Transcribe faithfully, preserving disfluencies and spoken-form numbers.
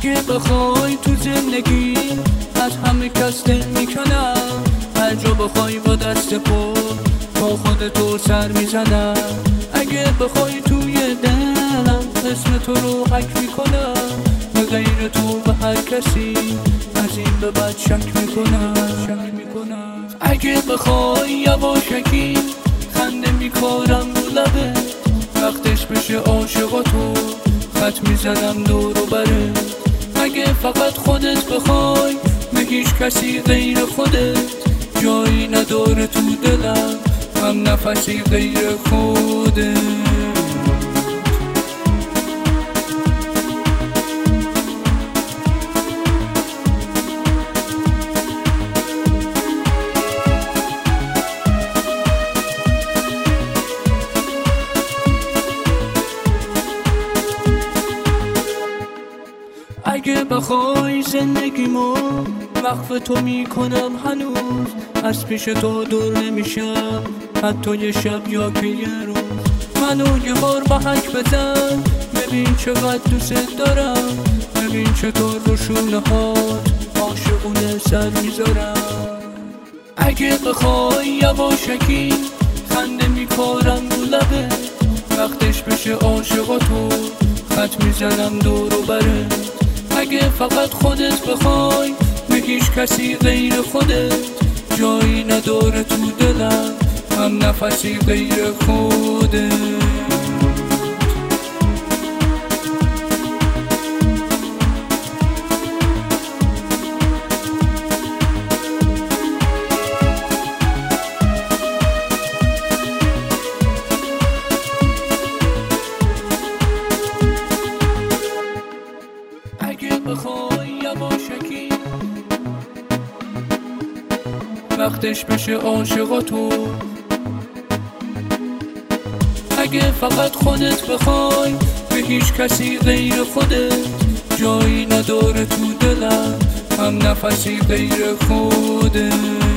اگه بخوای تو زندگی از همه کس دل میکنم، هر جا بخوای با دست پا با خودتو سر میزنم. اگه بخوای توی دلم اسم تو رو حک میکنم، به غیر تو به هر کسی از این به بعد شک میکنم شک میکنم. اگه بخوای یواشکی خنده میکارم رو لبه، وقتش بشه عاشقاتو خط میزنم دور و بره. اگه فقط خودت بخوای به هیچ کسی غیر خودت جایی نداره تو دلم، هم نفسی غیر خودت. اگه بخوای زندگیمو وقف تو میکنم هنوز، از پیش تو دور نمیشم حتی یه شب یا که یه روز. منو یه بار با حک بزن ببین چقدر دوست دارم، ببین چطور رو شونه هات عاشقونه سر میذارم. اگه بخوای یواشکی خنده میکارم رو لبه، وقتش بشه عاشقاتو خط میزنم دور و بره. اگه فقط خودت بخوای به هیچ کسی غیر خودت جایی نداره تو دلم، هم نفسی غیر خودت. اگه بخوای یواشکی وقتش بشه عاشقاتو، اگه فقط خودت بخوای به هیچ کسی غیر خودت جایی نداره تو دلم، هم نفسی غیر خودت.